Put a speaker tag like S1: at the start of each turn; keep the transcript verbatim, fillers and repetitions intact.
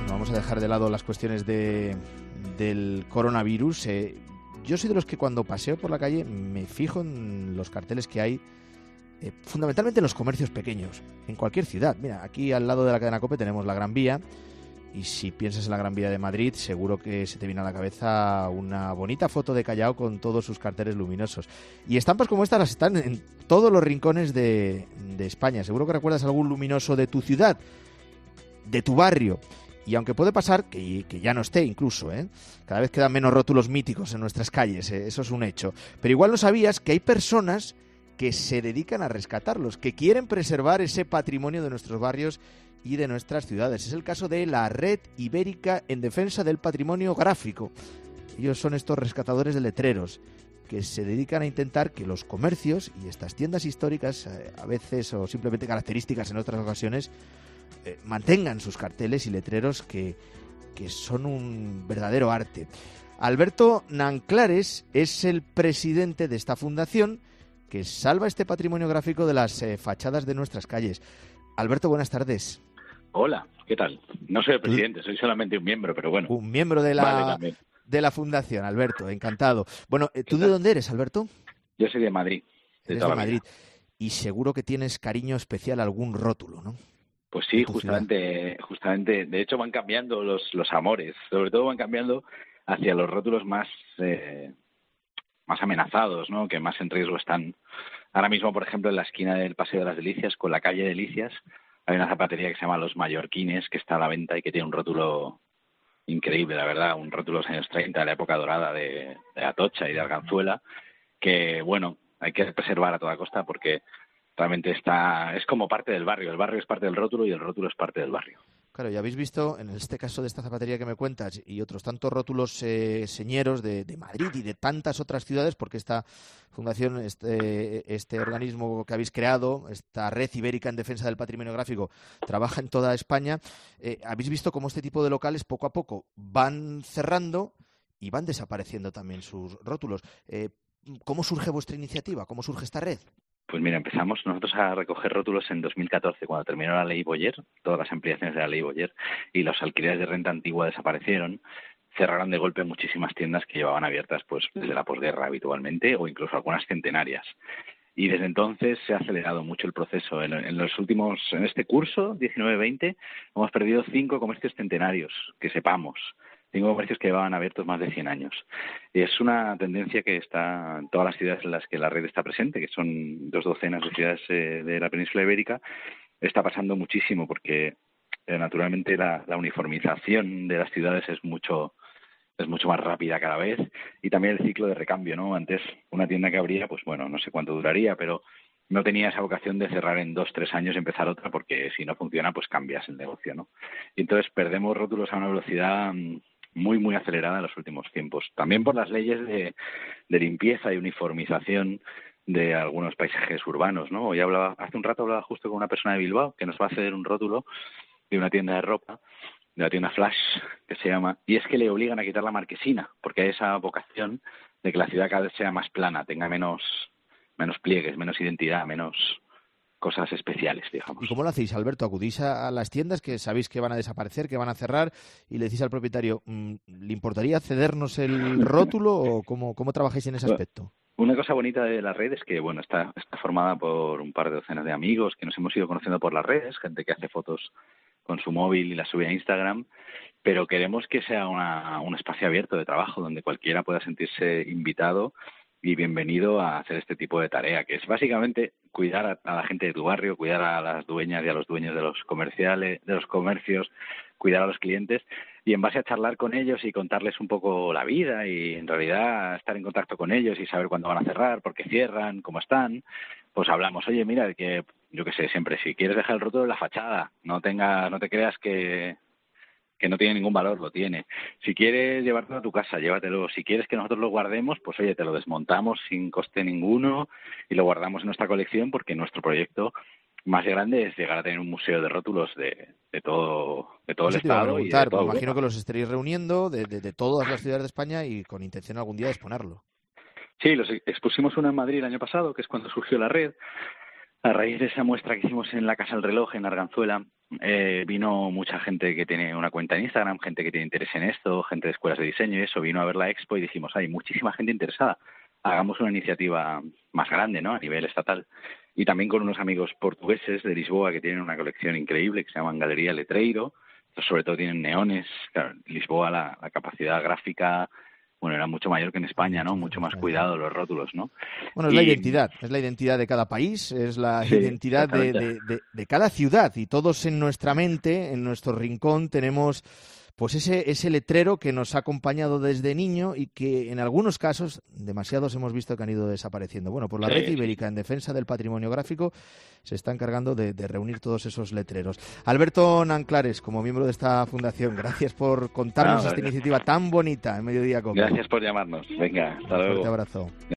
S1: no vamos a dejar de lado las cuestiones de, del coronavirus. Eh, yo soy de los que cuando paseo por la calle me fijo en los carteles que hay, eh, fundamentalmente en los comercios pequeños, en cualquier ciudad. Mira, aquí al lado de la cadena COPE tenemos la Gran Vía, y si piensas en la Gran Vía de Madrid, seguro que se te viene a la cabeza una bonita foto de Callao con todos sus carteles luminosos. Y estampas como estas las están en todos los rincones de, de España. Seguro que recuerdas algún luminoso de tu ciudad, de tu barrio. Y aunque puede pasar que, que ya no esté incluso, ¿eh? Cada vez quedan menos rótulos míticos en nuestras calles, ¿eh? Eso es un hecho. Pero igual no sabías que hay personas que se dedican a rescatarlos, que quieren preservar ese patrimonio de nuestros barrios y de nuestras ciudades. Es el caso de la Red Ibérica en Defensa del Patrimonio Gráfico. Ellos son estos rescatadores de letreros que se dedican a intentar que los comercios y estas tiendas históricas, eh, a veces o simplemente características en otras ocasiones, eh, mantengan sus carteles y letreros que, que son un verdadero arte. Alberto Nanclares es el presidente de esta fundación que salva este patrimonio gráfico de las eh, fachadas de nuestras calles. Alberto, buenas tardes.
S2: Hola, ¿qué tal? No soy el presidente, soy solamente un miembro, pero bueno.
S1: Un miembro de la,
S2: vale,
S1: de la fundación, Alberto, encantado. Bueno, ¿tú de dónde eres, Alberto?
S2: Yo soy de Madrid. De
S1: Eres
S2: toda
S1: de
S2: la
S1: Madrid.
S2: vida.
S1: Y seguro que tienes cariño especial a algún rótulo, ¿no?
S2: Pues sí, justamente, justamente. De hecho, van cambiando los, los amores. Sobre todo van cambiando hacia los rótulos más, eh, más amenazados, ¿no? Que más en riesgo están. Ahora mismo, por ejemplo, en la esquina del Paseo de las Delicias, con la calle Delicias, hay una zapatería que se llama Los Mallorquines, que está a la venta y que tiene un rótulo increíble, la verdad, un rótulo de los años treinta, de la época dorada de, de Atocha y de Arganzuela, que, bueno, hay que preservar a toda costa porque realmente está es como parte del barrio. El barrio es parte del rótulo y el rótulo es parte del barrio.
S1: Claro, ya habéis visto, en este caso de esta zapatería que me cuentas y otros tantos rótulos eh, señeros de, de Madrid y de tantas otras ciudades, porque esta fundación, este, este organismo que habéis creado, esta Red Ibérica en Defensa del Patrimonio Gráfico, trabaja en toda España. Eh, habéis visto cómo este tipo de locales poco a poco van cerrando y van desapareciendo también sus rótulos. Eh, ¿Cómo surge vuestra iniciativa? ¿Cómo surge esta red?
S2: Pues mira, empezamos nosotros a recoger rótulos en dos mil catorce, cuando terminó la ley Boyer, todas las ampliaciones de la ley Boyer, y los alquileres de renta antigua desaparecieron. Cerraron de golpe muchísimas tiendas que llevaban abiertas pues desde la posguerra habitualmente, o incluso algunas centenarias. Y desde entonces se ha acelerado mucho el proceso. En, en los últimos, en este curso, diecinueve veinte, hemos perdido cinco comercios centenarios, que sepamos. Cinco comercios que llevaban abiertos más de cien años. Y es una tendencia que está en todas las ciudades en las que la red está presente, que son dos docenas de ciudades eh, de la península ibérica. Está pasando muchísimo porque eh, naturalmente la, la uniformización de las ciudades es mucho es mucho más rápida cada vez, y también el ciclo de recambio, ¿no? Antes una tienda que abría, pues bueno, no sé cuánto duraría, pero no tenía esa vocación de cerrar en dos, tres años y empezar otra, porque si no funciona, pues cambias el negocio, ¿no? Y entonces perdemos rótulos a una velocidad muy, muy acelerada en los últimos tiempos. También por las leyes de, de limpieza y uniformización de algunos paisajes urbanos, ¿no? Hoy hablaba, hace un rato hablaba justo con una persona de Bilbao que nos va a ceder un rótulo de una tienda de ropa, de la tienda Flash, que se llama, y es que le obligan a quitar la marquesina, porque hay esa vocación de que la ciudad cada vez sea más plana, tenga menos, menos pliegues, menos identidad, menos cosas especiales, digamos.
S1: ¿Y cómo lo hacéis, Alberto? ¿Acudís a, a las tiendas que sabéis que van a desaparecer, que van a cerrar, y le decís al propietario, ¿le importaría cedernos el rótulo o cómo, cómo trabajáis en ese aspecto?
S2: Una cosa bonita de la red es que, bueno, está, está formada por un par de docenas de amigos que nos hemos ido conociendo por las redes, gente que hace fotos con su móvil y las sube a Instagram, pero queremos que sea una, un espacio abierto de trabajo donde cualquiera pueda sentirse invitado y bienvenido a hacer este tipo de tarea, que es básicamente cuidar a, a la gente de tu barrio, cuidar a las dueñas y a los dueños de los comerciales, de los comercios, cuidar a los clientes, y en base a charlar con ellos y contarles un poco la vida y en realidad estar en contacto con ellos y saber cuándo van a cerrar, por qué cierran, cómo están, pues hablamos, oye, mira, que yo qué sé, siempre, si quieres dejar el rótulo en la fachada, no tenga, no te creas que que no tiene ningún valor, lo tiene. Si quieres llevártelo a tu casa, llévatelo. Si quieres que nosotros lo guardemos, pues oye, te lo desmontamos sin coste ninguno y lo guardamos en nuestra colección, porque nuestro proyecto más grande es llegar a tener un museo de rótulos de, de todo de todo el Estado y de toda
S1: Me imagino
S2: Europa.
S1: que los estaréis reuniendo de, de, de todas las ciudades de España y con intención algún día de exponerlo.
S2: Sí, los expusimos uno en Madrid el año pasado, que es cuando surgió la red, a raíz de esa muestra que hicimos en la Casa del Reloj, en Arganzuela, Eh, vino mucha gente que tiene una cuenta en Instagram, gente que tiene interés en esto, gente de escuelas de diseño y eso, vino a ver la expo y dijimos, hay muchísima gente interesada, hagamos una iniciativa más grande, ¿no?, a nivel estatal. Y también con unos amigos portugueses de Lisboa que tienen una colección increíble que se llaman Galería Letreiro, sobre todo tienen neones. Claro, Lisboa la, la capacidad gráfica, bueno, era mucho mayor que en España, ¿no? Mucho más cuidado los rótulos, ¿no?
S1: Bueno, es y... la identidad, es la identidad de cada país, es la sí, identidad de, de, de, de cada ciudad, y todos en nuestra mente, en nuestro rincón, tenemos pues ese, ese letrero que nos ha acompañado desde niño y que en algunos casos, demasiados hemos visto que han ido desapareciendo. Bueno, pues la sí, Red Ibérica sí. en Defensa del Patrimonio Gráfico se está encargando de, de reunir todos esos letreros. Alberto Nanclares, como miembro de esta fundación, gracias por contarnos no, esta iniciativa tan bonita en Mediodía Cope.
S2: Gracias por llamarnos. Venga, hasta luego.
S1: Un fuerte abrazo.